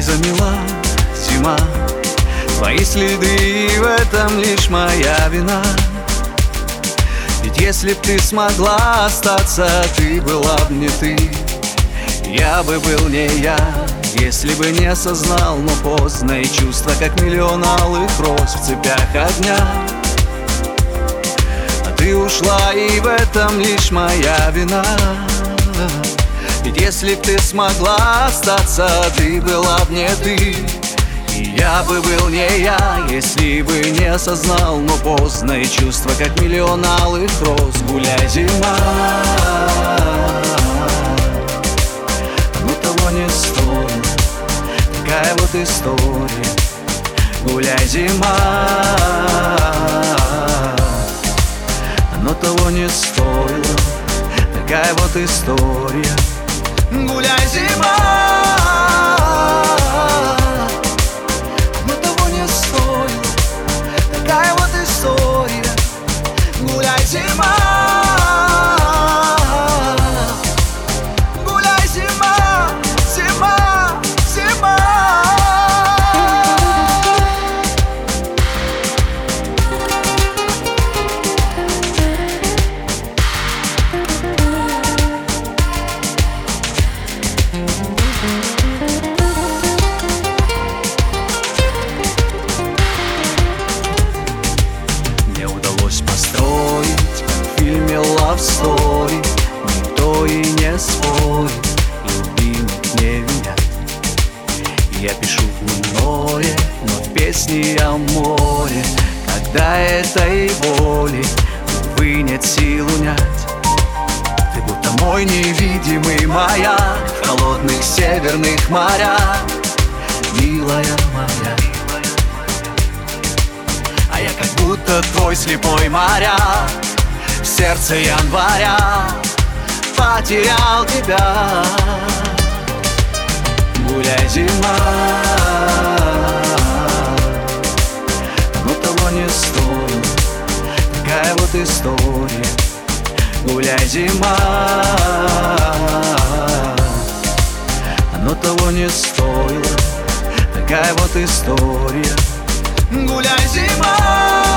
замела зима твои следы, и в этом лишь моя вина. Ведь если б ты смогла остаться, ты была б не ты, я бы был не я. Если бы не осознал, но поздно, и чувства, как миллион алых роз в цепях огня. А ты ушла, и в этом лишь моя вина. Ведь если б ты смогла остаться, ты была б не ты, и я бы был не я. Если бы не осознал, но поздно, и чувства, как миллион алых роз. Гуляй, зима, ну того не стоит, такая вот история. Гуляй, зима, но того не стоило, такая вот история. Гуляй, зима, но того не стоило, такая вот история. Гуляй, зима, гуляй, зима, зима, зима. Построить, как в фильме Love Story, никто и не спорит, любимых не винят. Я пишу дневное, но в песне о море, когда этой воли, увы, нет сил унять. Ты будто мой невидимый маяк в холодных северных морях, милая моя. А я как будто твой слепой моряк, в сердце января потерял тебя. Гуляй, зима, но того не стоит, такая вот история. Гуляй, зима, но того не стоило, такая вот история. Гуляй, зима.